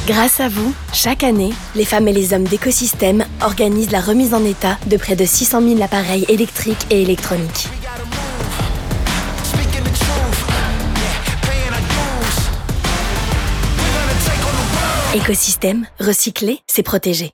Grâce à vous, chaque année, les femmes et les hommes d'Écosystème organisent la remise en état de près de 600 000 appareils électriques et électroniques. Écosystème, recycler, c'est protéger.